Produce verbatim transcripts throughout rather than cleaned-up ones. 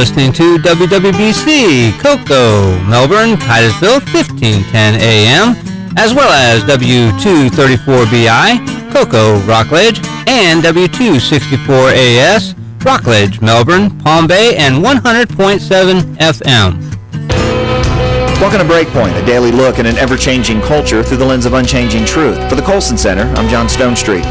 listening to W W B C, Cocoa, Melbourne, Titusville, fifteen ten A M, as well as W two thirty-four B I, Cocoa, Rockledge, and W two sixty-four A S, Rockledge, Melbourne, Palm Bay, and one hundred point seven F M. Welcome to Breakpoint, a daily look at an ever-changing culture through the lens of unchanging truth. For the Colson Center, I'm John Stonestreet.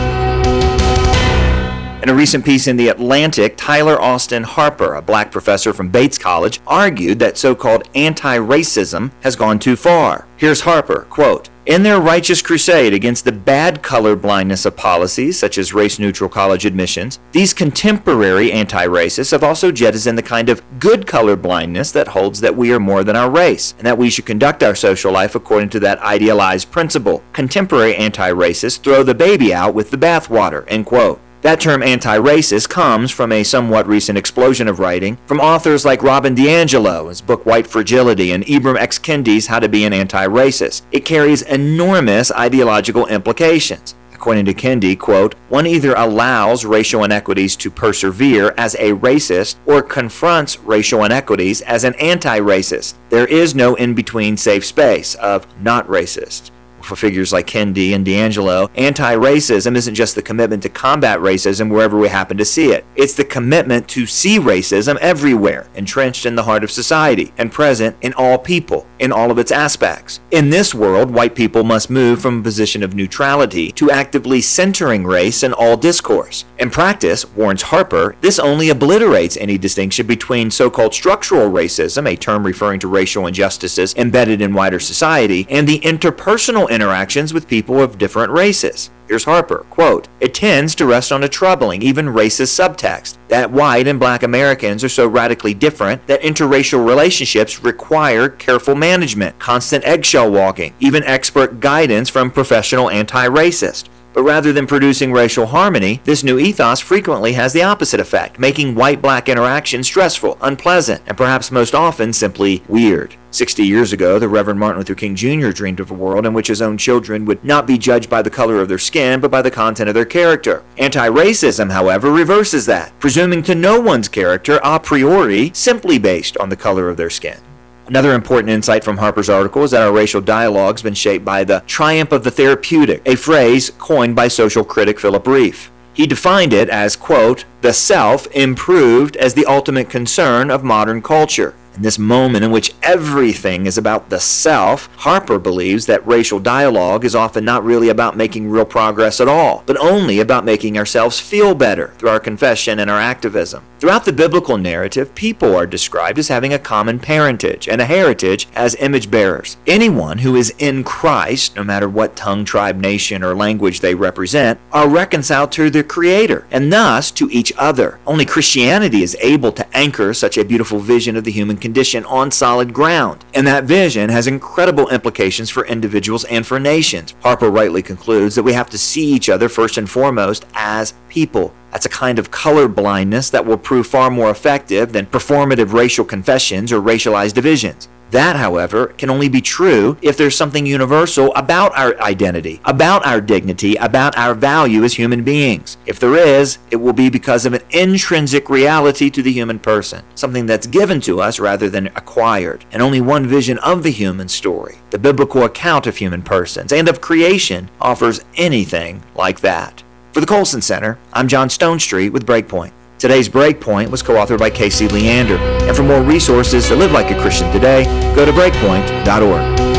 In a recent piece in The Atlantic, Tyler Austin Harper, a black professor from Bates College, argued that so-called anti-racism has gone too far. Here's Harper, quote, "In their righteous crusade against the bad colorblindness of policies, such as race-neutral college admissions, these contemporary anti-racists have also jettisoned the kind of good colorblindness that holds that we are more than our race, and that we should conduct our social life according to that idealized principle. Contemporary anti-racists throw the baby out with the bathwater," end quote. That term anti-racist comes from a somewhat recent explosion of writing from authors like Robin DiAngelo, his book White Fragility, and Ibram X. Kendi's How to Be an Anti-Racist. It carries enormous ideological implications. According to Kendi, quote, "One either allows racial inequities to persevere as a racist or confronts racial inequities as an anti-racist. There is no in-between safe space of not racist." For figures like Kendi and DiAngelo, anti-racism isn't just the commitment to combat racism wherever we happen to see it. It's the commitment to see racism everywhere, entrenched in the heart of society, and present in all people, in all of its aspects. In this world, white people must move from a position of neutrality to actively centering race in all discourse. In practice, warns Harper, this only obliterates any distinction between so-called structural racism, a term referring to racial injustices embedded in wider society, and the interpersonal interactions with people of different races. Here's Harper, quote, "It tends to rest on a troubling, even racist subtext, that white and black Americans are so radically different that interracial relationships require careful management, constant eggshell walking, even expert guidance from professional anti-racists. But rather than producing racial harmony, this new ethos frequently has the opposite effect, making white-black interactions stressful, unpleasant, and perhaps most often simply weird." Sixty years ago, the Reverend Martin Luther King Junior dreamed of a world in which his own children would not be judged by the color of their skin, but by the content of their character. Anti-racism, however, reverses that, presuming to know one's character a priori simply based on the color of their skin. Another important insight from Harper's article is that our racial dialogue has been shaped by the triumph of the therapeutic, a phrase coined by social critic Philip Rieff. He defined it as, quote, "the self improved as the ultimate concern of modern culture." In this moment in which everything is about the self, Harper believes that racial dialogue is often not really about making real progress at all, but only about making ourselves feel better through our confession and our activism. Throughout the biblical narrative, people are described as having a common parentage and a heritage as image bearers. Anyone who is in Christ, no matter what tongue, tribe, nation, or language they represent, are reconciled to their Creator and thus to each other. Only Christianity is able to anchor such a beautiful vision of the human condition on solid ground, and that vision has incredible implications for individuals and for nations. Harper rightly concludes that we have to see each other first and foremost as people. That's a kind of color blindness that will prove far more effective than performative racial confessions or racialized divisions. That, however, can only be true if there's something universal about our identity, about our dignity, about our value as human beings. If there is, it will be because of an intrinsic reality to the human person, something that's given to us rather than acquired, and only one vision of the human story, the biblical account of human persons and of creation, offers anything like that. For the Colson Center, I'm John Stonestreet with Breakpoint. Today's Breakpoint was co-authored by Casey Leander. And for more resources to live like a Christian today, go to breakpoint dot org.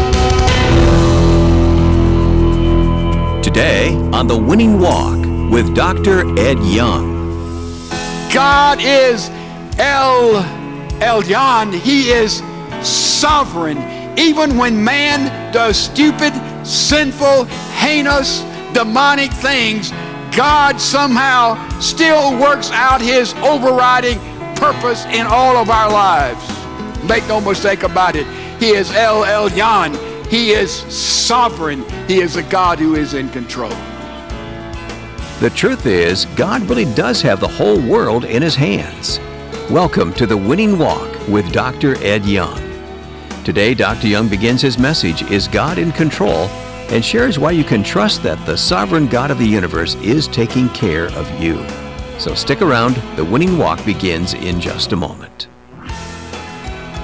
Today on The Winning Walk with Doctor Ed Young. God is El Elyon. He is sovereign. Even when man does stupid, sinful, heinous, demonic things, God somehow still works out his overriding purpose in all of our lives. Make no mistake about it. He is El Elyon. He is sovereign. He is a God who is in control. The truth is, God really does have the whole world in his hands. Welcome to The Winning Walk with Doctor Ed Young. Today, Doctor Young begins his message, Is God in Control?, and shares why you can trust that the sovereign God of the universe is taking care of you. So stick around. The Winning Walk begins in just a moment.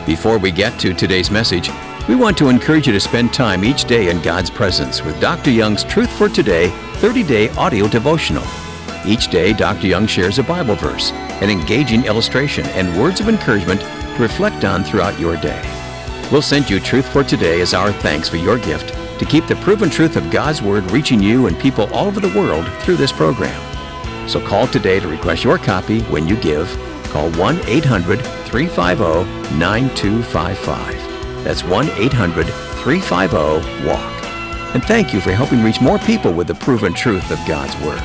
Before we get to today's message, we want to encourage you to spend time each day in God's presence with Doctor Young's Truth for Today thirty-day audio devotional. Each day, Doctor Young shares a Bible verse, an engaging illustration, and words of encouragement to reflect on throughout your day. We'll send you Truth for Today as our thanks for your gift to keep the proven truth of God's Word reaching you and people all over the world through this program. So call today to request your copy when you give. Call one eight hundred, three five zero, nine two five five. That's one eight hundred, three five zero, WALK. And thank you for helping reach more people with the proven truth of God's Word.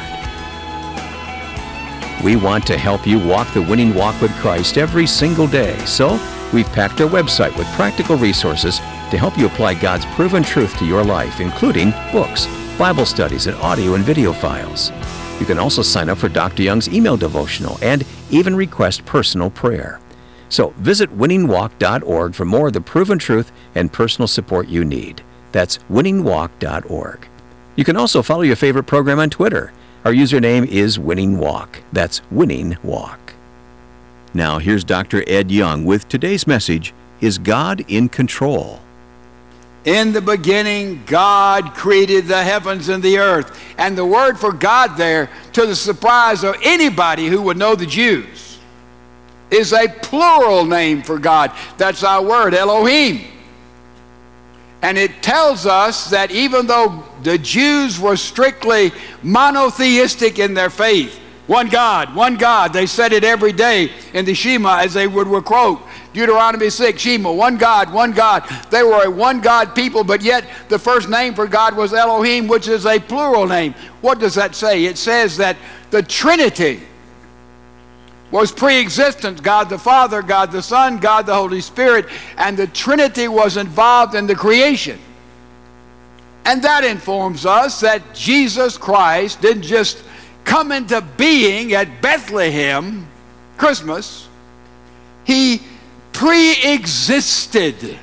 We want to help you walk the winning walk with Christ every single day. So we've packed our website with practical resources to help you apply God's proven truth to your life, including books, Bible studies, and audio and video files. You can also sign up for Doctor Young's email devotional and even request personal prayer. So visit winning walk dot org for more of the proven truth and personal support you need. That's winning walk dot org. You can also follow your favorite program on Twitter. Our username is Winning Walk. That's Winning Walk. Now here's Doctor Ed Young with today's message, Is God in Control? In the beginning, God created the heavens and the earth. And the word for God there, to the surprise of anybody who would know the Jews, is a plural name for God. That's our word, Elohim. And it tells us that even though the Jews were strictly monotheistic in their faith, one God, one God, they said it every day in the Shema as they would quote Deuteronomy six, Shema, one God, one God. They were a one God people, but yet the first name for God was Elohim, which is a plural name. What does that say? It says that the Trinity was pre-existent, God the Father, God the Son, God the Holy Spirit, and the Trinity was involved in the creation. And that informs us that Jesus Christ didn't just come into being at Bethlehem, Christmas. He pre-existed.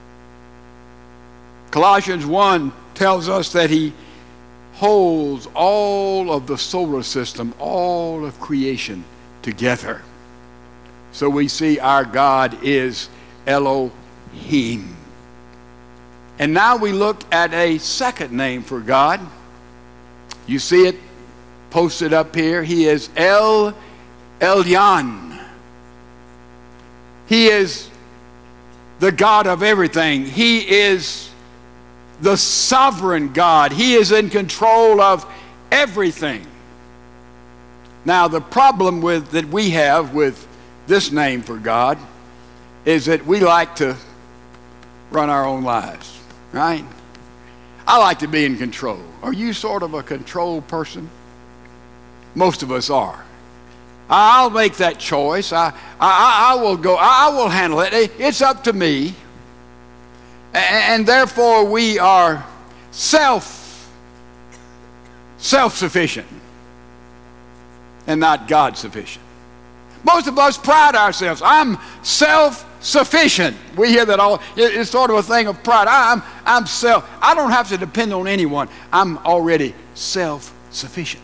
Colossians one tells us that he holds all of the solar system, all of creation together. So we see our God is Elohim. And now we look at a second name for God. You see it posted up here. He is El Elyon. He is the God of everything. He is the sovereign God. He is in control of everything. Now, the problem with that we have with this name for God is that we like to run our own lives, right? I like to be in control. Are you sort of a control person? Most of us are. I'll make that choice. I, I, I will go. I will handle it. It's up to me. And therefore, we are self, self-sufficient and not God-sufficient. Most of us pride ourselves. I'm self-sufficient. We hear that all. It's sort of a thing of pride. I'm, I'm self. I don't have to depend on anyone. I'm already self-sufficient,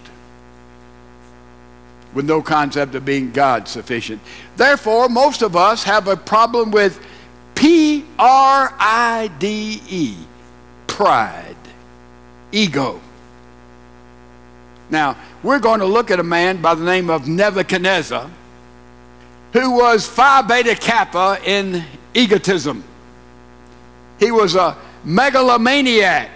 with no concept of being God-sufficient. Therefore, most of us have a problem with P R I D E, pride, ego. Now, we're going to look at a man by the name of Nebuchadnezzar, who was Phi Beta Kappa in egotism. He was a megalomaniac.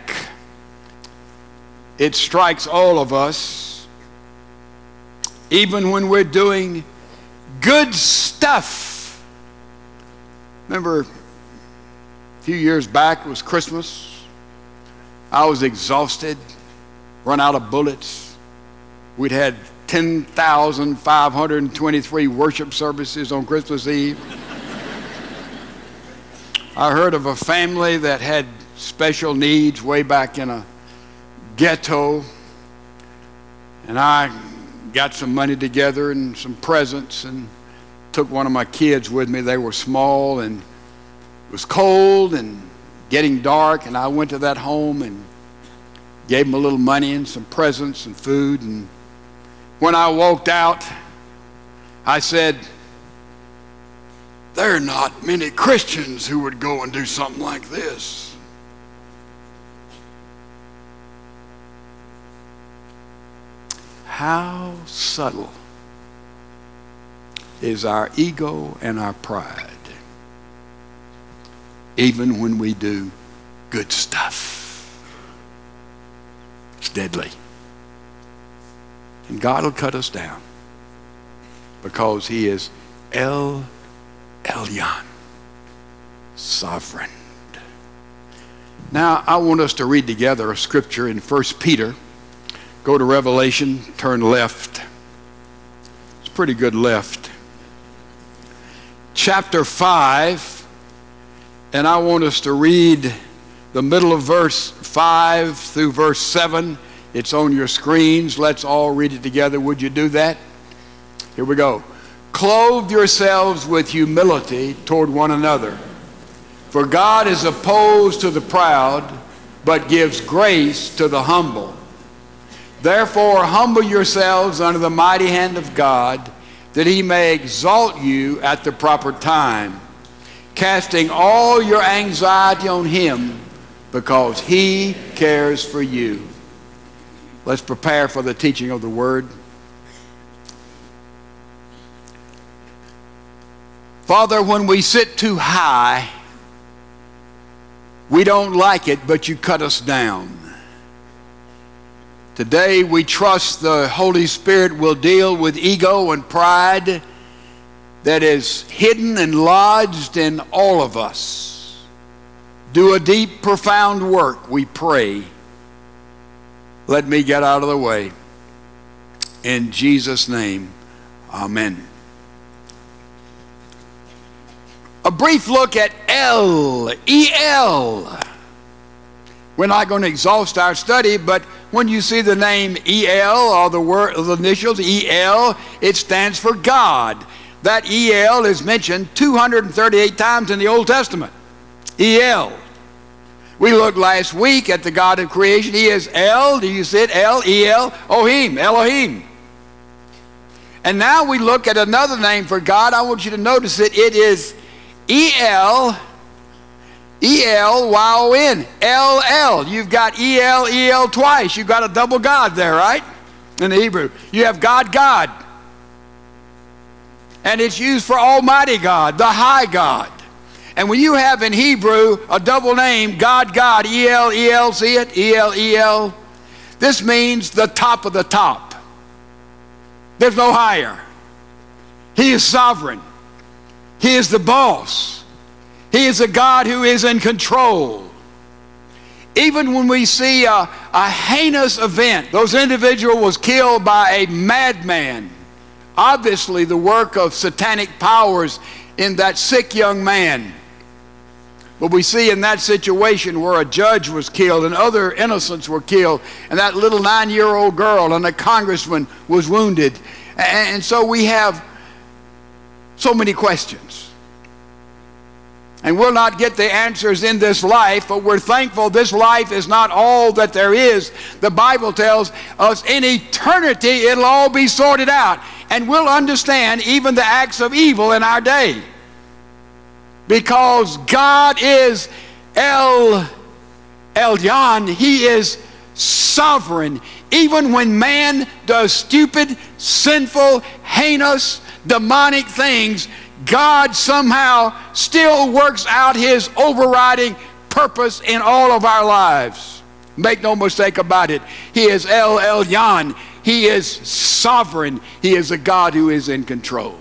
It strikes all of us, even when we're doing good stuff. Remember, a few years back, it was Christmas. I was exhausted, run out of bullets. We'd had ten thousand five hundred twenty-three worship services on Christmas Eve. I heard of a family that had special needs way back in a ghetto, and I got some money together and some presents and took one of my kids with me. They were small and it was cold and getting dark, and I went to that home and gave them a little money and some presents and food. And when I walked out, I said, there are not many Christians who would go and do something like this. How subtle is our ego and our pride, even when we do good stuff. It's deadly. And God will cut us down because he is El Elyon, sovereign. Now, I want us to read together a scripture in First Peter. Go to Revelation, turn left. It's pretty good left. Chapter five, and I want us to read the middle of verse five through verse seven. It's on your screens. Let's all read it together. Would you do that? Here we go. Clothe yourselves with humility toward one another. For God is opposed to the proud, but gives grace to the humble. Therefore, humble yourselves under the mighty hand of God, that he may exalt you at the proper time, casting all your anxiety on him, because he cares for you. Let's prepare for the teaching of the word. Father, when we sit too high, we don't like it, but you cut us down. Today we trust the Holy Spirit will deal with ego and pride that is hidden and lodged in all of us. Do a deep, profound work, we pray. Let me get out of the way. In Jesus' name, amen. A brief look at El, E L. We're not going to exhaust our study, but when you see the name E L, or the word, the initials E L, it stands for God. That E L is mentioned two hundred thirty-eight times in the Old Testament. E L. We looked last week at the God of creation. He is El. Do you see it? El, E L, Ohim, Elohim. And now we look at another name for God. I want you to notice it. It is E L, E L Y O N, L L. You've got E L, E L twice. You've got a double God there, right? In the Hebrew. You have God, God. And it's used for Almighty God, the High God. And when you have in Hebrew a double name, God, God, E L, E L, see it? E L, E L. This means the top of the top. There's no higher. He is sovereign. He is the boss. He is a God who is in control. Even when we see a, a heinous event, those individual was killed by a madman. Obviously the work of satanic powers in that sick young man. But we see in that situation where a judge was killed and other innocents were killed, and that little nine-year-old girl and a congressman was wounded. And, and so we have so many questions. And we'll not get the answers in this life, but we're thankful this life is not all that there is. The Bible tells us in eternity it'll all be sorted out. And we'll understand even the acts of evil in our day. Because God is El Elyon. He is sovereign. Even when man does stupid, sinful, heinous, demonic things, God somehow still works out his overriding purpose in all of our lives. Make no mistake about it. He is El Elyon. He is sovereign. He is a God who is in control.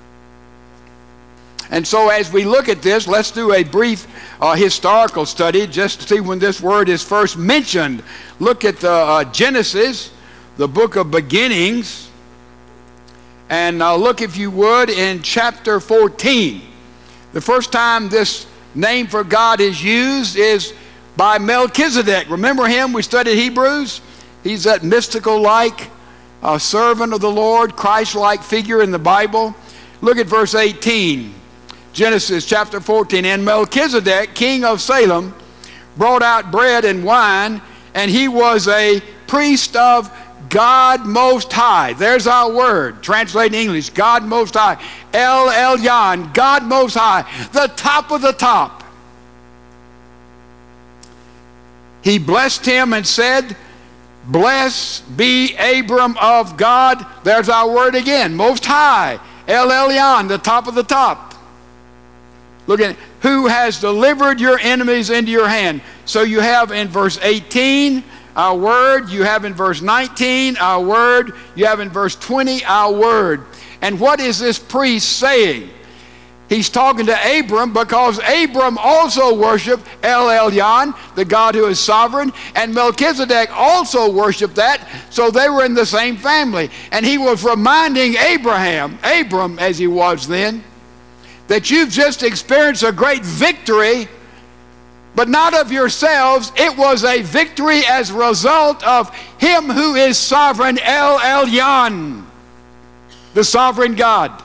And so as we look at this, let's do a brief uh, historical study just to see when this word is first mentioned. Look at the uh, Genesis, the book of beginnings. And uh, look, if you would, in chapter fourteen. The first time this name for God is used is by Melchizedek. Remember him? We studied Hebrews. He's that mystical-like uh, servant of the Lord, Christ-like figure in the Bible. Look at verse eighteen. Genesis chapter fourteen. And Melchizedek, king of Salem, brought out bread and wine, and he was a priest of God Most High. There's our word, translated in English, God Most High. El Elyon, God Most High, the top of the top. He blessed him and said, blessed be Abram of God. There's our word again, Most High. El Elyon, the top of the top. Look at it. Who has delivered your enemies into your hand. So you have in verse eighteen, our word. You have in verse nineteen, our word. You have in verse twenty, our word. And what is this priest saying? He's talking to Abram because Abram also worshiped El Elyon, the God who is sovereign, and Melchizedek also worshiped that, so they were in the same family. And he was reminding Abraham, Abram as he was then, that you've just experienced a great victory, but not of yourselves. It was a victory as a result of him who is sovereign, El Elyon, the sovereign God.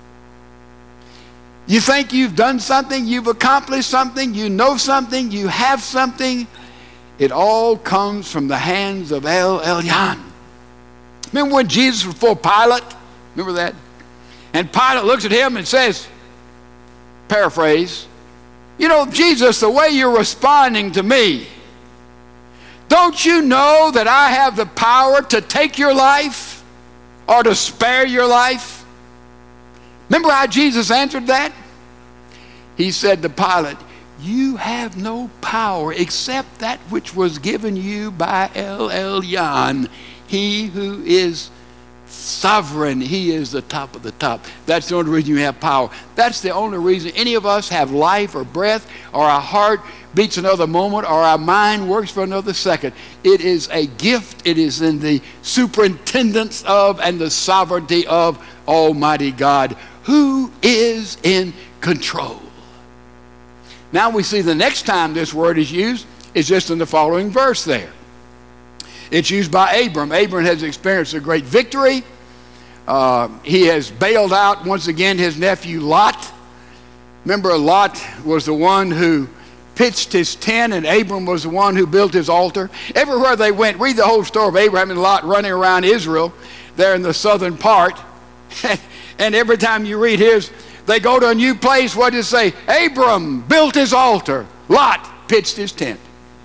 You think you've done something, you've accomplished something, you know something, you have something. It all comes from the hands of El Elyon. Remember when Jesus was before Pilate? Remember that? And Pilate looks at him and says, paraphrase, you know, Jesus, the way you're responding to me, don't you know that I have the power to take your life or to spare your life? Remember how Jesus answered that? He said to Pilate, you have no power except that which was given you by El Elyon, he who is sovereign. He is the top of the top. That's the only reason you have power. That's the only reason any of us have life or breath, or our heart beats another moment, or our mind works for another second. It is a gift. It is in the superintendence of and the sovereignty of Almighty God, who is in control. Now we see the next time this word is used is just in the following verse there. It's used by Abram. Abram has experienced a great victory. Uh, he has bailed out once again his nephew Lot. Remember, Lot was the one who pitched his tent, and Abram was the one who built his altar. Everywhere they went, read the whole story of Abraham and Lot running around Israel there in the southern part. And every time you read his, they go to a new place. What does it say? Abram built his altar. Lot pitched his tent.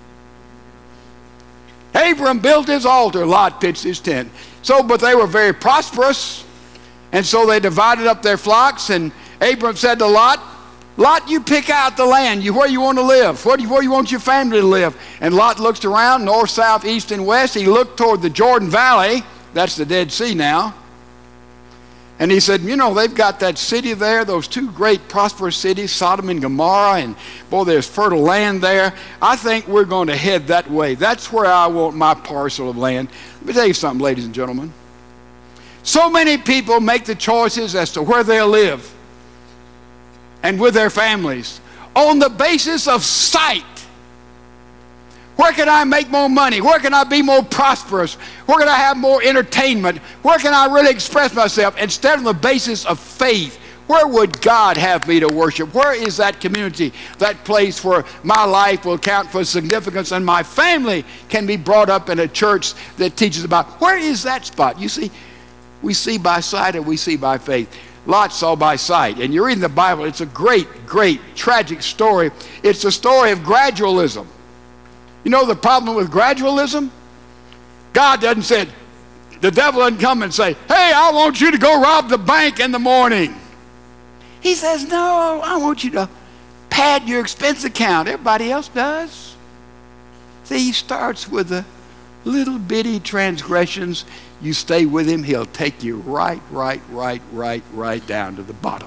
Abram built his altar. Lot pitched his tent. So, but they were very prosperous. And so they divided up their flocks. And Abram said to Lot, Lot, you pick out the land, you, where you want to live, where, do you, where you want your family to live. And Lot looked around, north, south, east, and west. He looked toward the Jordan Valley. That's the Dead Sea now. And he said, you know, they've got that city there, those two great prosperous cities, Sodom and Gomorrah, and boy, there's fertile land there. I think we're going to head that way. That's where I want my parcel of land. Let me tell you something, ladies and gentlemen. So many people make the choices as to where they'll live and with their families on the basis of sight. Where can I make more money? Where can I be more prosperous? Where can I have more entertainment? Where can I really express myself? Instead of the basis of faith, where would God have me to worship? Where is that community, that place where my life will count for significance and my family can be brought up in a church that teaches about? Where is that spot? You see, we see by sight and we see by faith. Lot saw by sight. And you're reading the Bible. It's a great, great, tragic story. It's the story of gradualism. You know the problem with gradualism? God doesn't say, the devil doesn't come and say, hey, I want you to go rob the bank in the morning. He says, no, I want you to pad your expense account. Everybody else does. See, he starts with the little bitty transgressions. You stay with him, he'll take you right, right, right, right, right down to the bottom.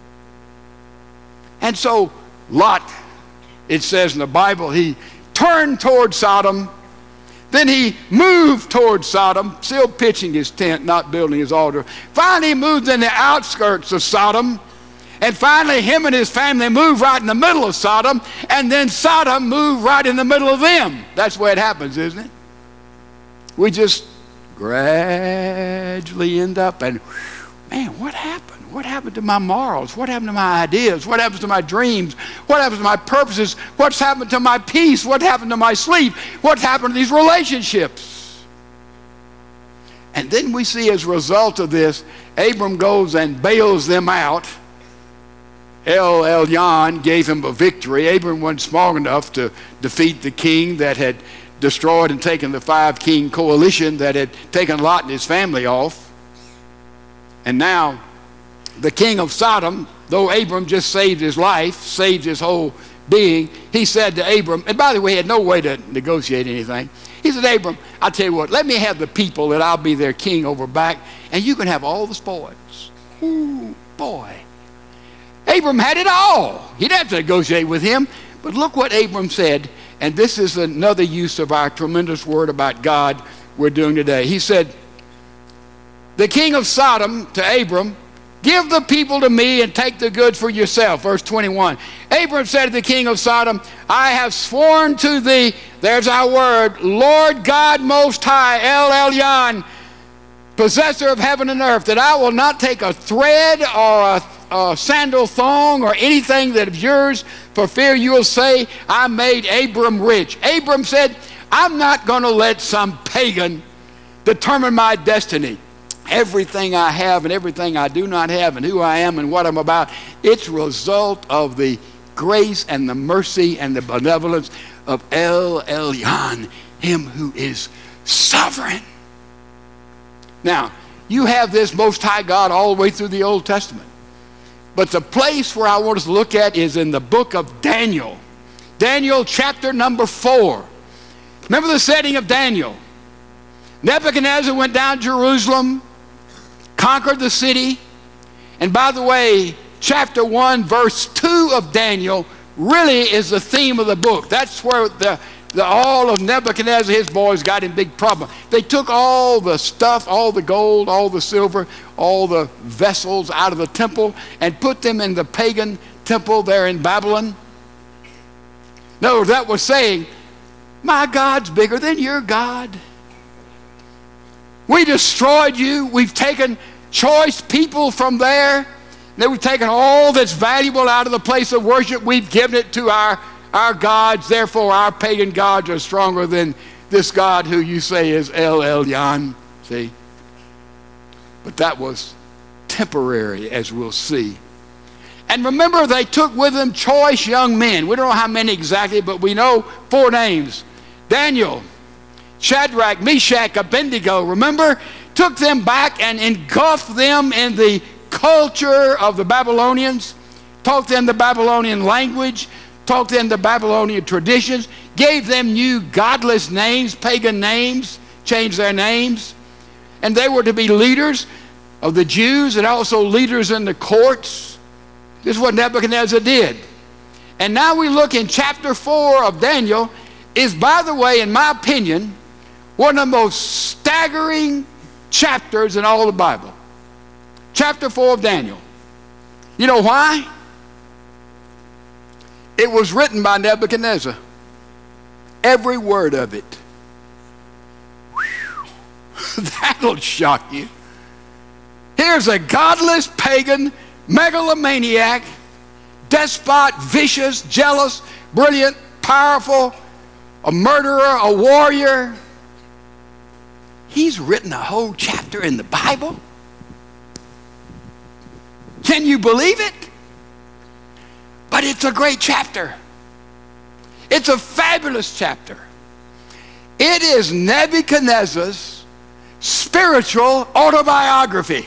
And so Lot, it says in the Bible, he turned toward Sodom. Then he moved toward Sodom, still pitching his tent, not building his altar. Finally, he moved in the outskirts of Sodom. And finally, him and his family moved right in the middle of Sodom. And then Sodom moved right in the middle of them. That's the way it happens, isn't it? We just gradually end up and, man, what happened? What happened to my morals? What happened to my ideas? What happens to my dreams? What happens to my purposes? What's happened to my peace? What happened to my sleep? What happened to these relationships? And then we see as a result of this, Abram goes and bails them out. El Elyon gave him a victory. Abram wasn't small enough to defeat the king that had destroyed and taken the five king coalition that had taken Lot and his family off. And now the king of Sodom, though Abram just saved his life, saved his whole being, he said to Abram, and by the way, he had no way to negotiate anything. He said, Abram, I'll tell you what, let me have the people that I'll be their king over back, and you can have all the spoils. Ooh, boy. Abram had it all. He didn't have to negotiate with him. But look what Abram said, and this is another use of our tremendous word about God we're doing today. He said, the king of Sodom to Abram, give the people to me and take the goods for yourself. Verse twenty-one. Abram said to the king of Sodom, I have sworn to thee, there's our word, Lord God Most High, El Elyon, possessor of heaven and earth, that I will not take a thread or a, a sandal thong or anything that is yours, for fear you will say, I made Abram rich. Abram said, I'm not going to let some pagan determine my destiny. Everything I have and everything I do not have and who I am and what I'm about, it's a result of the grace and the mercy and the benevolence of El Elyon, him who is sovereign. Now, you have this Most High God all the way through the Old Testament. But the place where I want us to look at is in the book of Daniel. Daniel chapter number four. Remember the setting of Daniel. Nebuchadnezzar went down to Jerusalem, conquered the city. And by the way, chapter one, verse two of Daniel really is the theme of the book. That's where the, the all of Nebuchadnezzar, his boys, got in big problem. They took all the stuff, all the gold, all the silver, all the vessels out of the temple and put them in the pagan temple there in Babylon. No, that was saying, my God's bigger than your God. We destroyed you. We've taken choice people from there. Then we've taken all that's valuable out of the place of worship. We've given it to our, our gods. Therefore, our pagan gods are stronger than this God who you say is El Elyon. See? But that was temporary, as we'll see. And remember, they took with them choice young men. We don't know how many exactly, but we know four names. Daniel, Shadrach, Meshach, Abednego, remember? Took them back and engulfed them in the culture of the Babylonians, taught them the Babylonian language, taught them the Babylonian traditions, gave them new godless names, pagan names, changed their names. And they were to be leaders of the Jews and also leaders in the courts. This is what Nebuchadnezzar did. And now we look in chapter four of Daniel, is, by the way, in my opinion, one of the most staggering chapters in all the Bible. Chapter four of Daniel. You know why? It was written by Nebuchadnezzar. Every word of it. Whew. That'll shock you. Here's a godless, pagan, megalomaniac, despot, vicious, jealous, brilliant, powerful, a murderer, a warrior. He's written a whole chapter in the Bible. Can you believe it? But it's a great chapter. It's a fabulous chapter. It is Nebuchadnezzar's spiritual autobiography.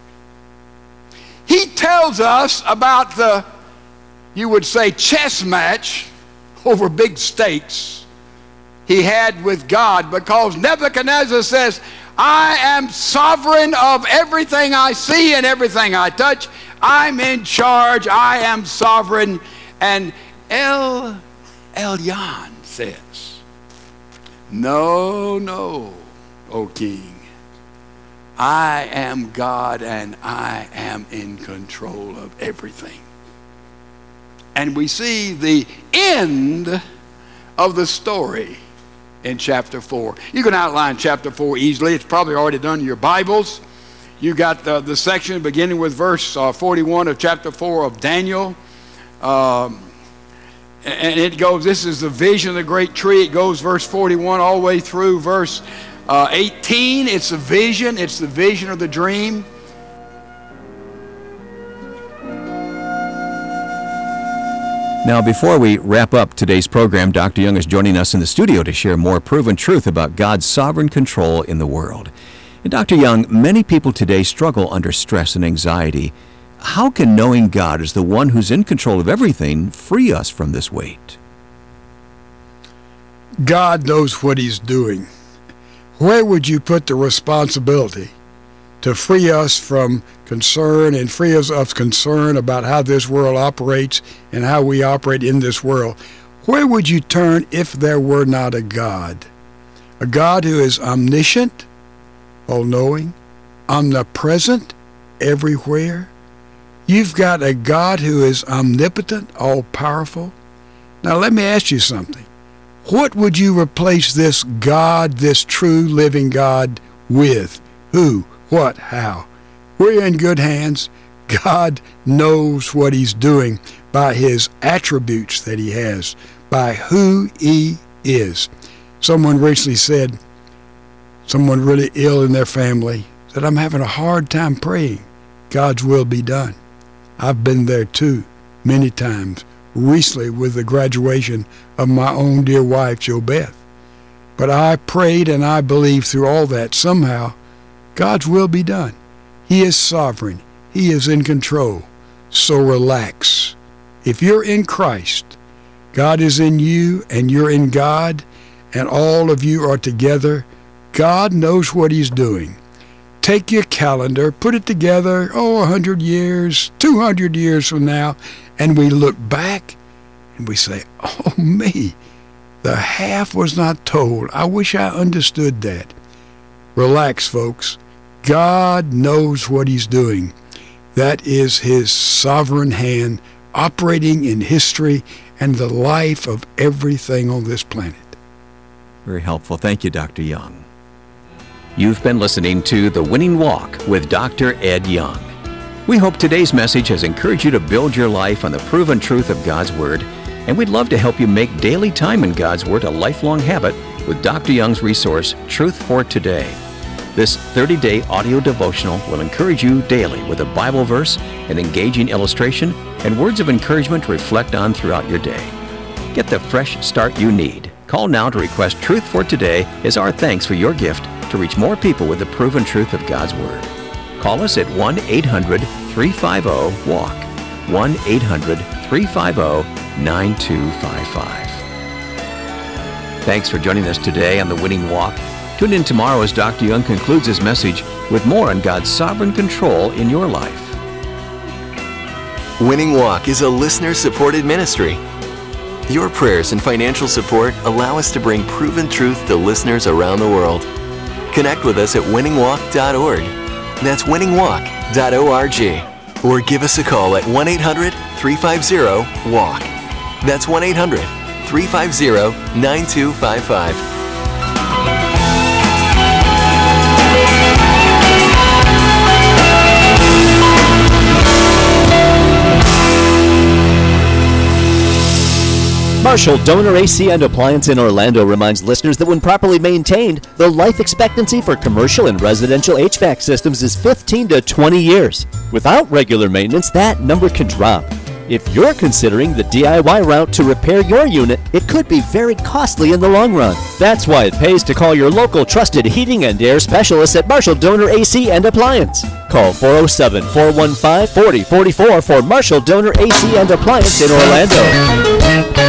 He tells us about the, you would say, chess match over big stakes he had with God, because Nebuchadnezzar says, I am sovereign of everything I see and everything I touch. I'm in charge. I am sovereign. And El Elyon says, no, no, O king. I am God and I am in control of everything. And we see the end of the story in chapter four. You can outline chapter four easily. It's probably already done in your Bibles. You got the, the section beginning with verse uh, forty-one of chapter four of Daniel. Um, and it goes, this is the vision of the great tree. It goes verse forty-one all the way through verse uh, eighteen, it's the vision. It's the vision or the dream. Now, before we wrap up today's program, Doctor Young is joining us in the studio to share more proven truth about God's sovereign control in the world. And Doctor Young, many people today struggle under stress and anxiety. How can knowing God as the one who's in control of everything free us from this weight? God knows what he's doing. Where would you put the responsibility to free us from concern and free us of concern about how this world operates and how we operate in this world? Where would you turn if there were not a God? A God who is omniscient, all-knowing, omnipresent, everywhere. You've got a God who is omnipotent, all-powerful. Now let me ask you something. What would you replace this God, this true living God, with? Who? What? How? We're in good hands. God knows what he's doing by his attributes that he has, by who he is. Someone recently said, someone really ill in their family, said, I'm having a hard time praying. God's will be done. I've been there too, many times, recently with the graduation of my own dear wife, Jo Beth. But I prayed and I believed through all that somehow God's will be done. He is sovereign. He is in control. So relax. If you're in Christ, God is in you and you're in God, and all of you are together. God knows what he's doing. Take your calendar, put it together, oh, a hundred years, two hundred years from now, and we look back and we say, oh, me, the half was not told. I wish I understood that. Relax, folks. God knows what he's doing. That is his sovereign hand operating in history and the life of everything on this planet. Very helpful. Thank you, Doctor Young. You've been listening to The Winning Walk with Doctor Ed Young. We hope today's message has encouraged you to build your life on the proven truth of God's Word, and we'd love to help you make daily time in God's Word a lifelong habit with Doctor Young's resource, Truth for Today. This thirty-day audio devotional will encourage you daily with a Bible verse, an engaging illustration, and words of encouragement to reflect on throughout your day. Get the fresh start you need. Call now to request Truth for Today as our thanks for your gift to reach more people with the proven truth of God's Word. Call us at one eight hundred three five zero walk, one eight hundred three five zero nine two five five. Thanks for joining us today on The Winning Walk. Tune in tomorrow as Doctor Young concludes his message with more on God's sovereign control in your life. Winning Walk is a listener-supported ministry. Your prayers and financial support allow us to bring proven truth to listeners around the world. Connect with us at winning walk dot org. That's winning walk dot org. Or give us a call at one eight hundred three five zero walk. That's one eight hundred three five zero nine two five five. Marshall Donor A C and Appliance in Orlando reminds listeners that when properly maintained, the life expectancy for commercial and residential H V A C systems is fifteen to twenty years. Without regular maintenance, that number can drop. If you're considering the D I Y route to repair your unit, it could be very costly in the long run. That's why it pays to call your local trusted heating and air specialists at Marshall Donor A C and Appliance. Call four oh seven, four one five, four oh four four for Marshall Donor A C and Appliance in Orlando.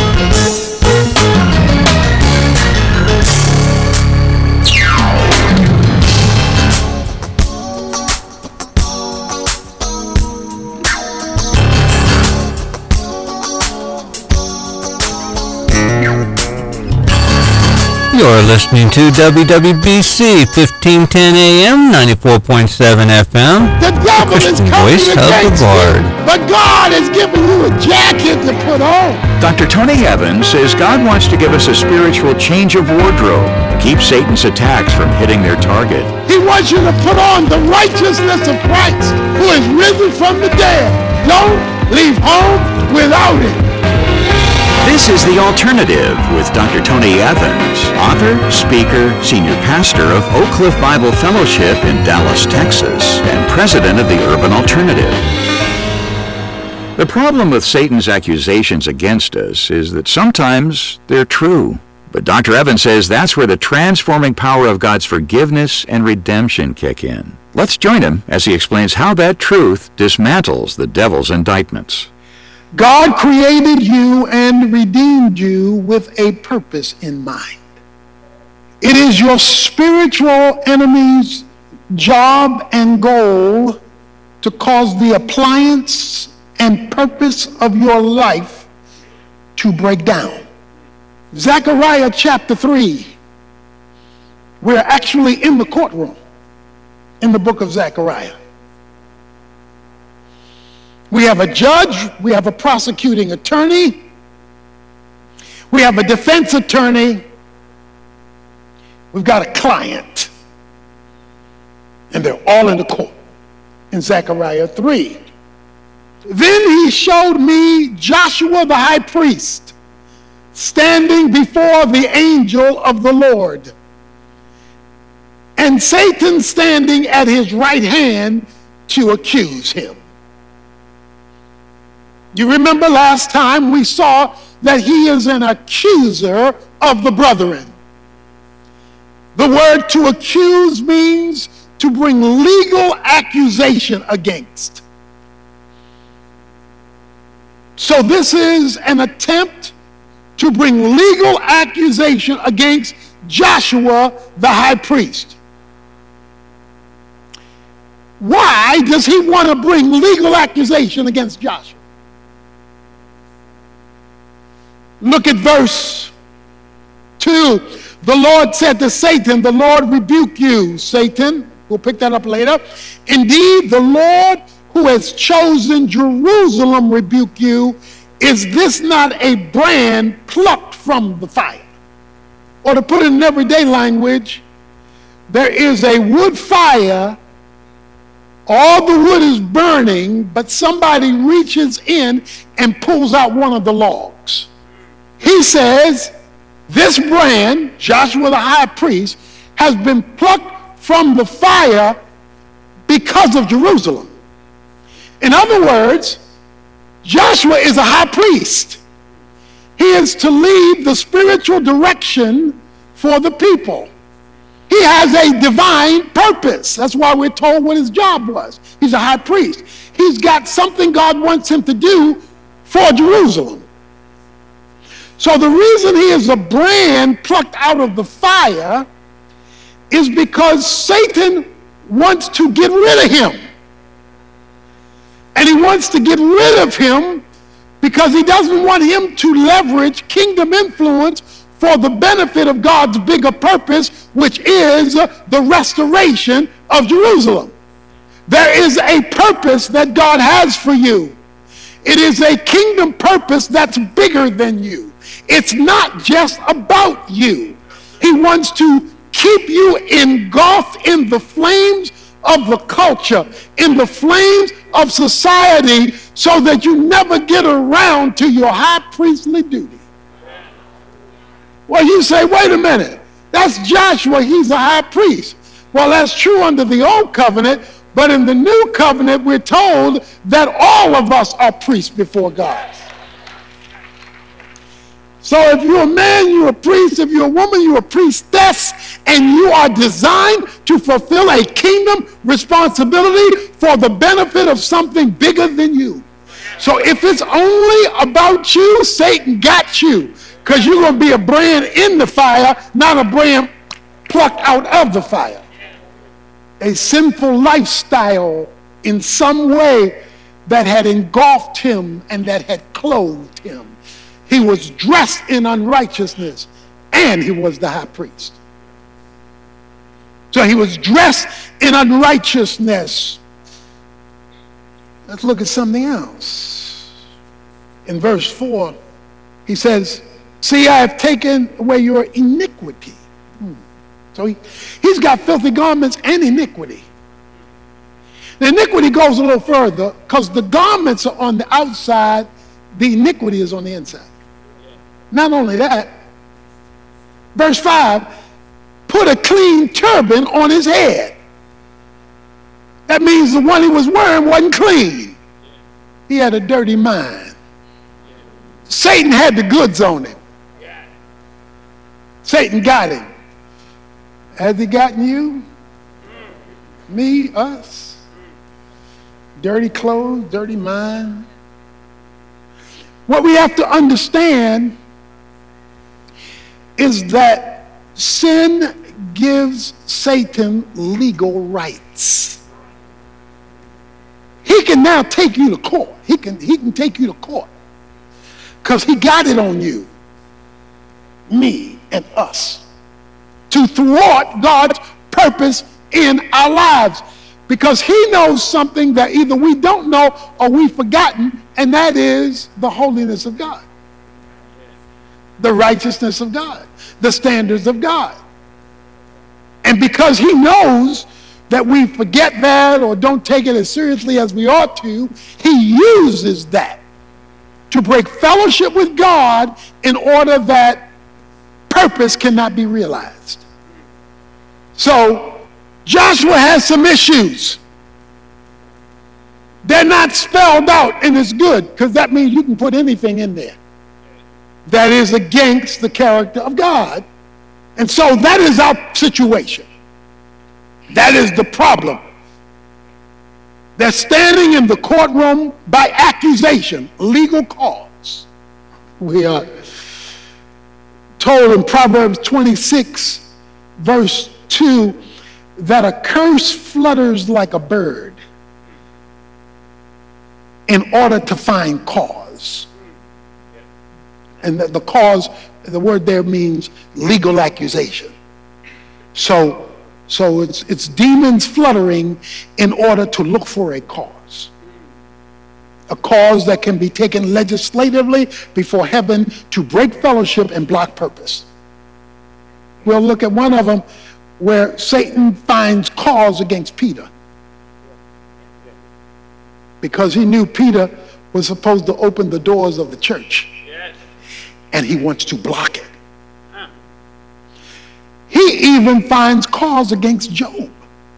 You're listening to W W B C fifteen ten A M, ninety-four point seven F M. The devil is Christian coming voice of the against Bard. you, but God is giving you a jacket to put on. Doctor Tony Evans says God wants to give us a spiritual change of wardrobe, keep Satan's attacks from hitting their target. He wants you to put on the righteousness of Christ, who is risen from the dead. Don't leave home without it. This is The Alternative with Doctor Tony Evans, author, speaker, senior pastor of Oak Cliff Bible Fellowship in Dallas, Texas, and president of the Urban Alternative. The problem with Satan's accusations against us is that sometimes they're true. But Doctor Evans says that's where the transforming power of God's forgiveness and redemption kick in. Let's join him as he explains how that truth dismantles the devil's indictments. God created you and redeemed you with a purpose in mind. It is your spiritual enemy's job and goal to cause the appliance and purpose of your life to break down. Zechariah chapter three. We're actually in the courtroom in the book of Zechariah. We have a judge, we have a prosecuting attorney, we have a defense attorney, we've got a client, and they're all in the court in Zechariah three. Then he showed me Joshua the high priest standing before the angel of the Lord, and Satan standing at his right hand to accuse him. You remember last time we saw that he is an accuser of the brethren. The word to accuse means to bring legal accusation against. So this is an attempt to bring legal accusation against Joshua the high priest. Why does he want to bring legal accusation against Joshua? Look at verse two. The Lord said to Satan, the Lord rebuke you, Satan. We'll pick that up later. Indeed, the Lord who has chosen Jerusalem rebuke you. Is this not a brand plucked from the fire? Or to put it in everyday language, there is a wood fire. All the wood is burning, but somebody reaches in and pulls out one of the logs. He says, this brand, Joshua the high priest, has been plucked from the fire because of Jerusalem. In other words, Joshua is a high priest. He is to lead the spiritual direction for the people. He has a divine purpose. That's why we're told what his job was. He's a high priest. He's got something God wants him to do for Jerusalem. So the reason he is a brand plucked out of the fire is because Satan wants to get rid of him. And he wants to get rid of him because he doesn't want him to leverage kingdom influence for the benefit of God's bigger purpose, which is the restoration of Jerusalem. There is a purpose that God has for you. It is a kingdom purpose that's bigger than you. It's not just about you. He wants to keep you engulfed in the flames of the culture, in the flames of society, so that you never get around to your high priestly duty. Well, you say, wait a minute, that's Joshua, he's a high priest. Well, that's true under the old covenant, but in the new covenant, we're told that all of us are priests before God. So if you're a man, you're a priest. If you're a woman, you're a priestess. And you are designed to fulfill a kingdom responsibility for the benefit of something bigger than you. So if it's only about you, Satan got you. Because you're going to be a brand in the fire, not a brand plucked out of the fire. A sinful lifestyle in some way that had engulfed him and that had clothed him. He was dressed in unrighteousness, and he was the high priest. So he was dressed in unrighteousness. Let's look at something else. In verse four, he says, see, I have taken away your iniquity. Hmm. So he, he's got filthy garments and iniquity. The iniquity goes a little further because the garments are on the outside, the iniquity is on the inside. Not only that, verse five, put a clean turban on his head. That means the one he was wearing wasn't clean. He had a dirty mind. Satan had the goods on him. Satan got him. Has he gotten you? Me, us? Dirty clothes, dirty mind. What we have to understand is that sin gives Satan legal rights. He can now take you to court. He can, he can take you to court because he got it on you, me and us, to thwart God's purpose in our lives, because he knows something that either we don't know or we've forgotten, and that is the holiness of God, the righteousness of God, the standards of God. And because he knows that we forget that or don't take it as seriously as we ought to, he uses that to break fellowship with God in order that purpose cannot be realized. So Joshua has some issues. They're not spelled out, and it's good, because that means you can put anything in there that is against the character of God. And so that is our situation. That is the problem. They're standing in the courtroom by accusation, legal cause. We are told in Proverbs twenty-six, verse two, that a curse flutters like a bird in order to find cause. And the, the cause, the word there means legal accusation. So, so it's, it's demons fluttering in order to look for a cause. A cause that can be taken legislatively before heaven to break fellowship and block purpose. We'll look at one of them where Satan finds cause against Peter, because he knew Peter was supposed to open the doors of the church, and he wants to block it. He even finds cause against Job.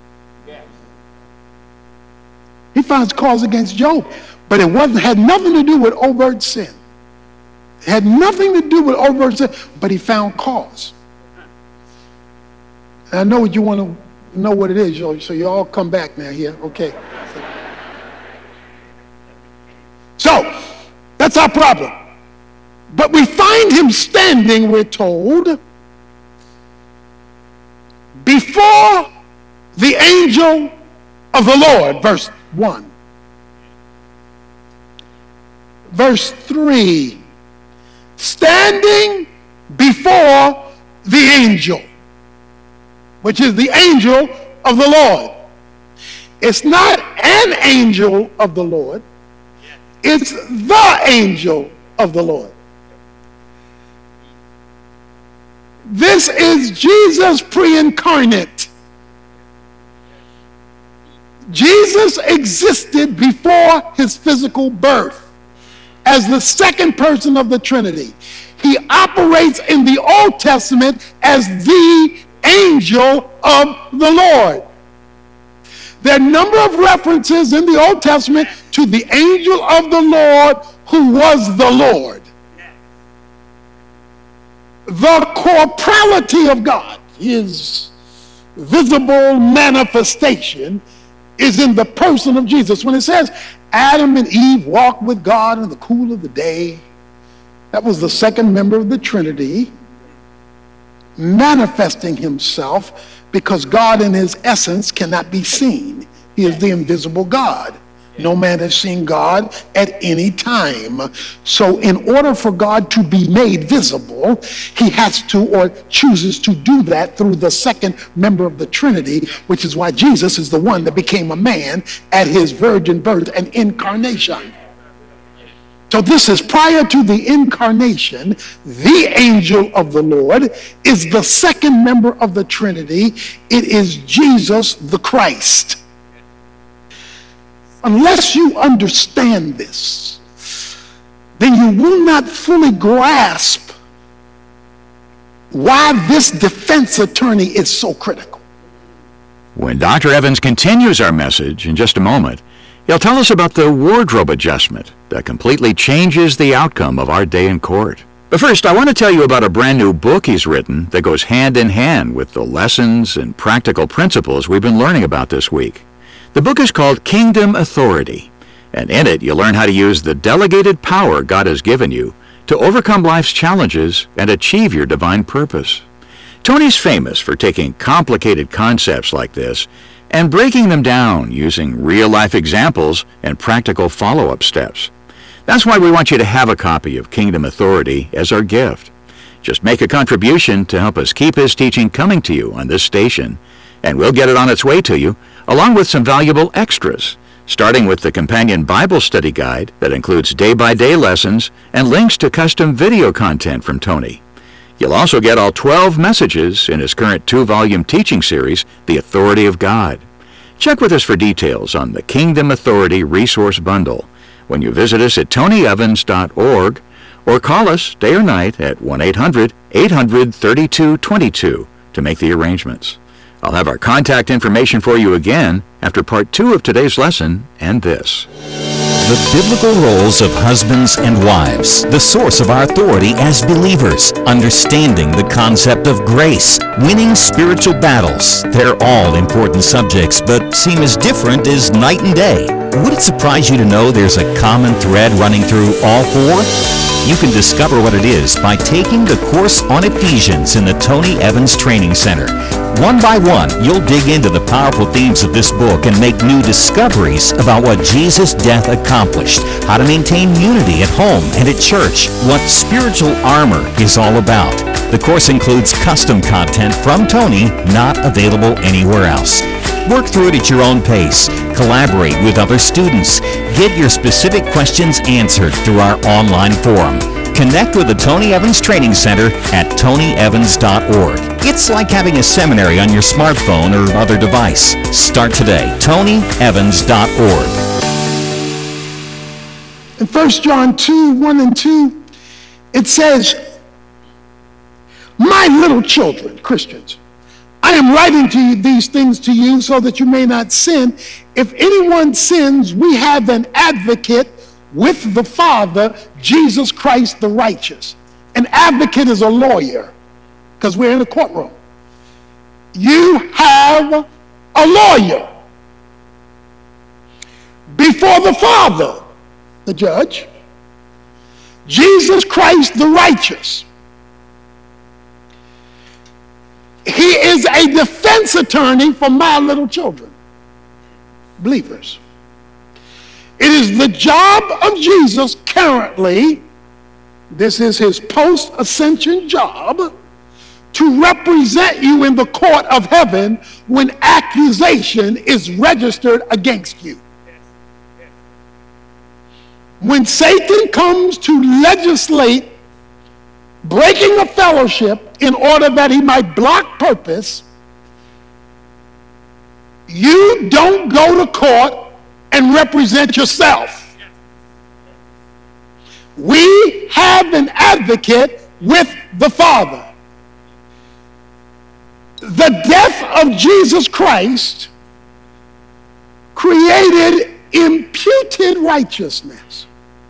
He finds cause against Job, but it wasn't had nothing to do with overt sin. It had nothing to do with overt sin, but he found cause. And I know you want to know what it is, so you all come back now here, okay? So, that's our problem. But we find him standing, we're told, before the angel of the Lord, verse one. Verse three, standing before the angel, which is the angel of the Lord. It's not an angel of the Lord. It's the angel of the Lord. This is Jesus pre-incarnate. Jesus existed before his physical birth as the second person of the Trinity. He operates in the Old Testament as the angel of the Lord. There are a number of references in the Old Testament to the angel of the Lord who was the Lord. The corporality of God, his visible manifestation, is in the person of Jesus. When it says Adam and Eve walked with God in the cool of the day, that was the second member of the Trinity manifesting himself, because God in his essence cannot be seen. He is the invisible God. No man has seen God at any time. So in order for God to be made visible, he has to or chooses to do that through the second member of the Trinity, which is why Jesus is the one that became a man at his virgin birth and incarnation. So this is prior to the incarnation. The angel of the Lord is the second member of the Trinity. It is Jesus the Christ. Unless you understand this, then you will not fully grasp why this defense attorney is so critical. When Doctor Evans continues our message in just a moment, he'll tell us about the wardrobe adjustment that completely changes the outcome of our day in court. But first, I want to tell you about a brand new book he's written that goes hand in hand with the lessons and practical principles we've been learning about this week. The book is called Kingdom Authority, and in it you'll learn how to use the delegated power God has given you to overcome life's challenges and achieve your divine purpose. Tony's famous for taking complicated concepts like this and breaking them down using real-life examples and practical follow-up steps. That's why we want you to have a copy of Kingdom Authority as our gift. Just make a contribution to help us keep his teaching coming to you on this station, and we'll get it on its way to you, along with some valuable extras, starting with the companion Bible study guide that includes day-by-day lessons and links to custom video content from Tony. You'll also get all twelve messages in his current two-volume teaching series, The Authority of God. Check with us for details on the Kingdom Authority Resource Bundle when you visit us at tony evans dot org or call us day or night at one eight hundred, eight hundred, thirty-two twenty-two to make the arrangements. I'll have our contact information for you again after part two of today's lesson and this. The biblical roles of husbands and wives, the source of our authority as believers, understanding the concept of grace, winning spiritual battles. They're all important subjects, but seem as different as night and day. Would it surprise you to know there's a common thread running through all four? You can discover what it is by taking the course on Ephesians in the Tony Evans Training Center. One by one, you'll dig into the powerful themes of this book and make new discoveries about what Jesus' death accomplished, how to maintain unity at home and at church, what spiritual armor is all about. The course includes custom content from Tony, not available anywhere else. Work through it at your own pace. Collaborate with other students. Get your specific questions answered through our online forum. Connect with the Tony Evans Training Center at tony evans dot org. It's like having a seminary on your smartphone or other device. Start today. tony evans dot org. In First John two, one and two, it says, "My little children," Christians, "I am writing to you these things to you so that you may not sin. If anyone sins, we have an advocate with the Father, Jesus Christ the righteous." An advocate is a lawyer, because we're in a courtroom. You have a lawyer before the Father, the judge, Jesus Christ the righteous. He is a defense attorney for my little children, believers. It is the job of Jesus currently, this is his post-ascension job, to represent you in the court of heaven when accusation is registered against you. When Satan comes to legislate breaking a fellowship in order that he might block purpose, you don't go to court and represent yourself. We have an advocate with the Father. The death of Jesus Christ created imputed righteousness.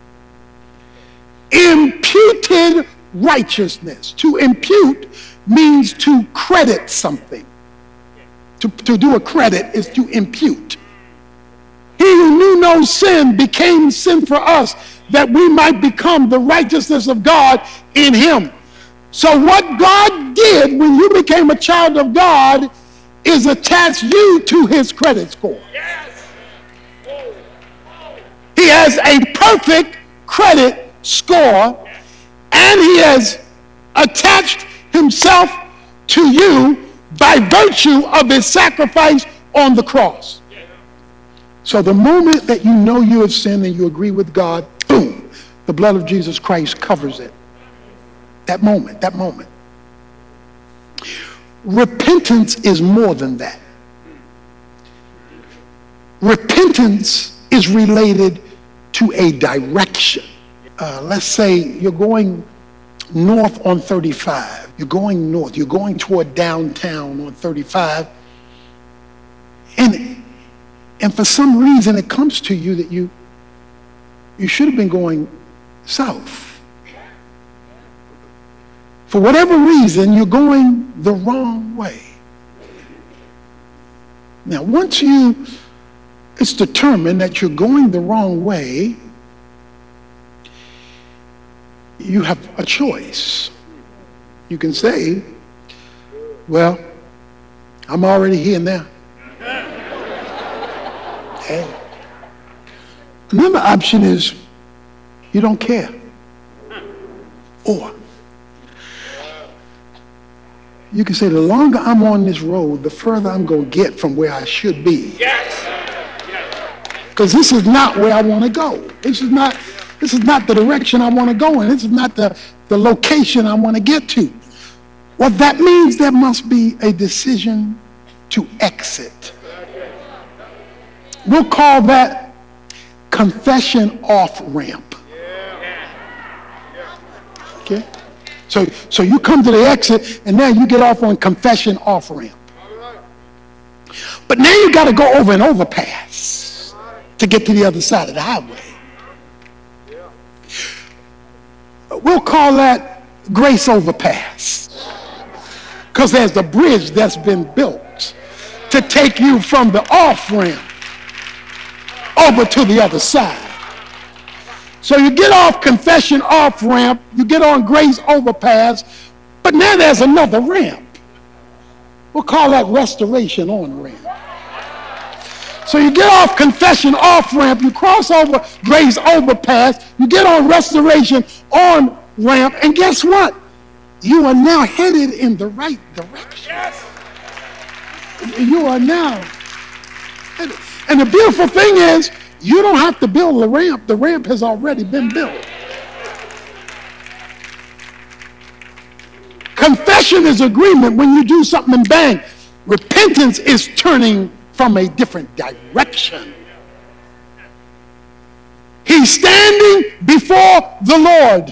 Imputed righteousness. To impute means to credit something. To, to do a credit is to impute. He who knew no sin became sin for us, that we might become the righteousness of God in him. So what God did when you became a child of God is attach you to his credit score. He has a perfect credit score, and he has attached himself to you by virtue of his sacrifice on the cross. So the moment that you know you have sinned and you agree with God, boom, the blood of Jesus Christ covers it. That moment, that moment. Repentance is more than that. Repentance is related to a direction. Uh, let's say you're going north on thirty-five. You're going north. You're going toward downtown on thirty-five. And, and for some reason it comes to you that you, you should have been going south. For whatever reason, you're going the wrong way. Now, once you, it's determined that you're going the wrong way, you have a choice. You can say, well, I'm already here now. Okay. Another option is you don't care. Or you can say, the longer I'm on this road, the further I'm going to get from where I should be. Because this is not where I want to go. This is not, this is not the direction I want to go in. This is not the, the location I want to get to. Well, that means there must be a decision to exit. We'll call that confession off ramp. Okay? So, so you come to the exit and now you get off on confession off ramp. But now you got to go over an overpass to get to the other side of the highway. We'll call that grace overpass, because there's a bridge that's been built to take you from the off ramp over to the other side. So you get off confession off ramp, you get on grace overpass, but now there's another ramp. We'll call that restoration on ramp. So you get off confession off ramp, you cross over grace overpass, you get on restoration on ramp, and guess what? You are now headed in the right direction. You are now headed. And the beautiful thing is, you don't have to build the ramp. The ramp has already been built. Confession is agreement when you do something and bang. Repentance is turning from a different direction. He's standing before the Lord.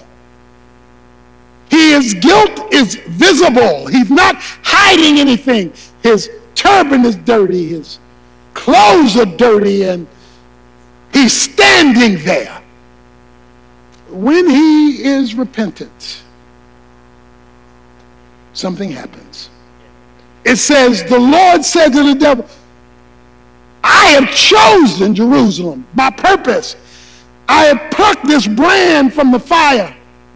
His guilt is visible. He's not hiding anything. His turban is dirty. His clothes are dirty, and he's standing there. When he is repentant, something happens. It says, the Lord said to the devil, I have chosen Jerusalem by purpose. I have plucked this brand from the fire.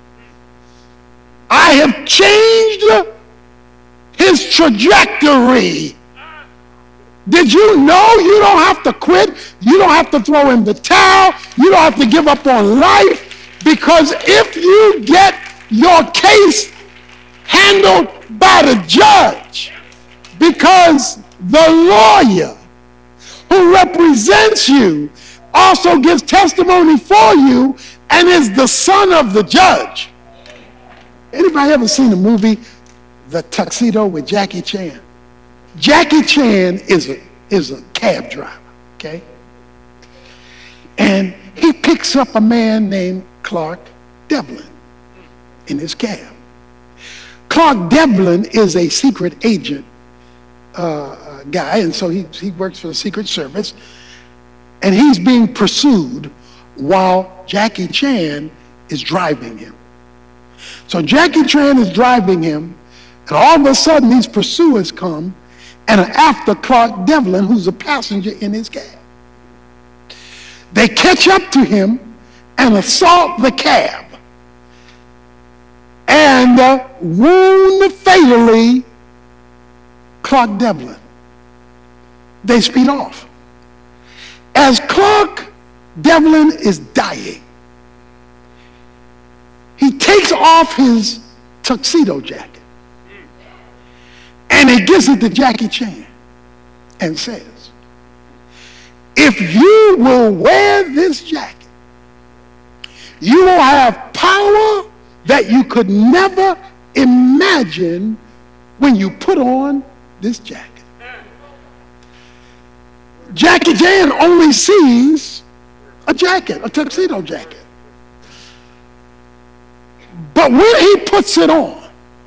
I have changed his trajectory. Did you know you don't have to quit? You don't have to throw in the towel. You don't have to give up on life, because if you get your case handled by the judge, because the lawyer who represents you also gives testimony for you and is the son of the judge. Anybody ever seen the movie The Tuxedo with Jackie Chan? Jackie Chan is a, is a cab driver, okay? And he picks up a man named Clark Devlin in his cab. Clark Devlin is a secret agent uh, guy, and so he, he works for the Secret Service, and he's being pursued while Jackie Chan is driving him. So Jackie Chan is driving him, and all of a sudden these pursuers come and are after Clark Devlin, who's a passenger in his cab. They catch up to him and assault the cab and uh, wound fatally Clark Devlin. They speed off. As Clark Devlin is dying, he takes off his tuxedo jacket and he gives it to Jackie Chan and says, if you will wear this jacket, you will have power that you could never imagine when you put on this jacket. Jackie Chan only sees a jacket, a tuxedo jacket. But when he puts it on,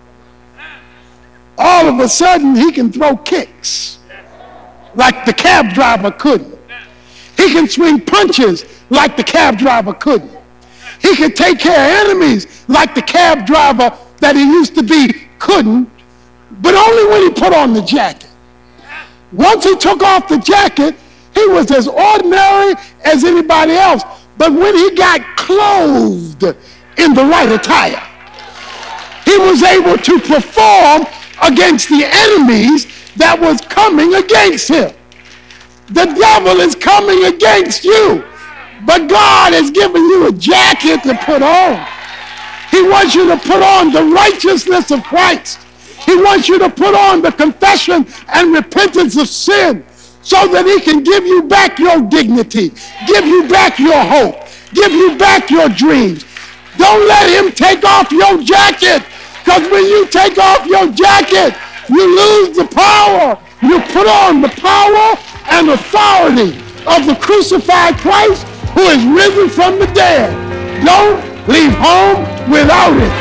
all of a sudden he can throw kicks like the cab driver couldn't. He can swing punches like the cab driver couldn't. He can take care of enemies like the cab driver that he used to be couldn't, but only when he put on the jacket. Once he took off the jacket, he was as ordinary as anybody else. But when he got clothed in the right attire, he was able to perform against the enemies that was coming against him. The devil is coming against you, but God has given you a jacket to put on. He wants you to put on the righteousness of Christ. He wants you to put on the confession and repentance of sin so that he can give you back your dignity, give you back your hope, give you back your dreams. Don't let him take off your jacket, because when you take off your jacket, you lose the power. You put on the power and authority of the crucified Christ who is risen from the dead. Don't leave home without it.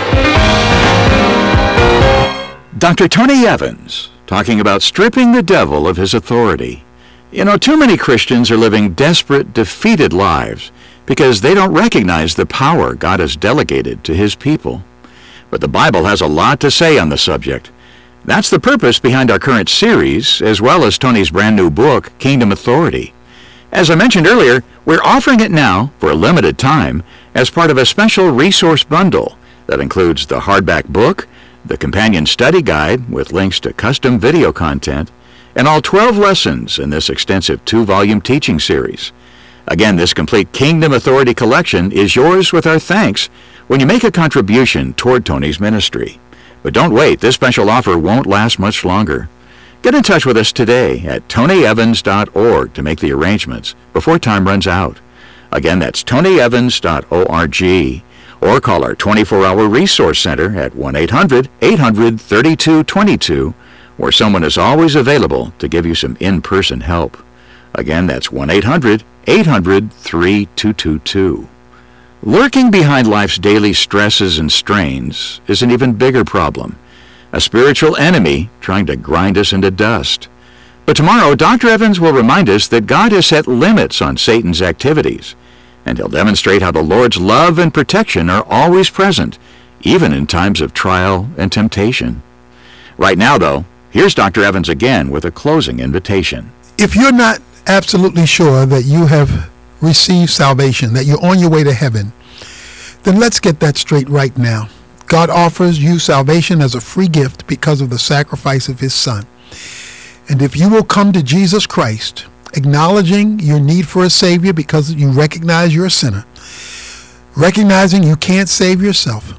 Doctor Tony Evans, talking about stripping the devil of his authority. You know, too many Christians are living desperate, defeated lives because they don't recognize the power God has delegated to his people. But the Bible has a lot to say on the subject. That's the purpose behind our current series, as well as Tony's brand new book, Kingdom Authority. As I mentioned earlier, we're offering it now for a limited time as part of a special resource bundle that includes the hardback book, the companion study guide with links to custom video content, and all twelve lessons in this extensive two-volume teaching series. Again, this complete Kingdom Authority collection is yours with our thanks when you make a contribution toward Tony's ministry. But don't wait, this special offer won't last much longer. Get in touch with us today at tony evans dot org to make the arrangements before time runs out. Again, that's tony evans dot org, or call our twenty-four hour resource center at one eight hundred, eight hundred, thirty-two twenty-two, where someone is always available to give you some in-person help. Again, that's one eight hundred, eight hundred, three two two two. Lurking behind life's daily stresses and strains is an even bigger problem, a spiritual enemy trying to grind us into dust. But tomorrow, Doctor Evans will remind us that God has set limits on Satan's activities, and he'll demonstrate how the Lord's love and protection are always present, even in times of trial and temptation. Right now, though, here's Doctor Evans again with a closing invitation. If you're not absolutely sure that you have received salvation, that you're on your way to heaven, then let's get that straight right now. God offers you salvation as a free gift because of the sacrifice of his Son. And if you will come to Jesus Christ, acknowledging your need for a Savior because you recognize you're a sinner, recognizing you can't save yourself,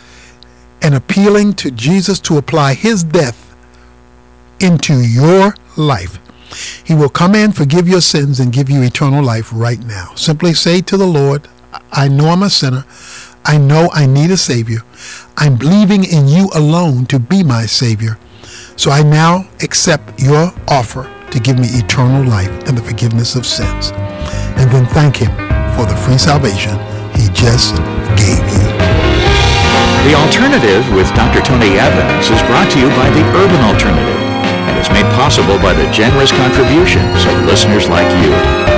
and appealing to Jesus to apply his death into your life, he will come in, forgive your sins, and give you eternal life right now. Simply say to the Lord, I know I'm a sinner. I know I need a Savior. I'm believing in you alone to be my Savior. So I now accept your offer to give me eternal life and the forgiveness of sins. And then thank him for the free salvation he just gave you. The Alternative with Doctor Tony Evans is brought to you by the Urban Alternative and is made possible by the generous contributions of listeners like you.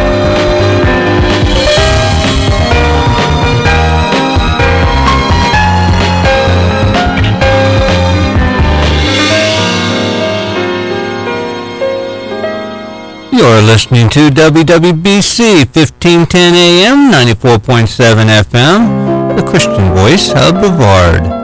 You're listening to W W B C fifteen ten A M, ninety-four point seven F M, the Christian voice of Brevard.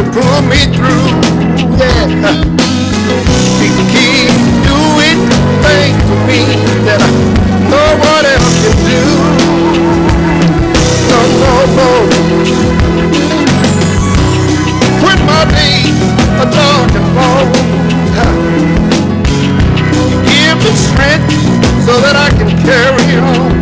pull me through, yeah. He keep doing things for me that no one else can do. No, no, no. When my days are dark and long, you give me strength so that I can carry on.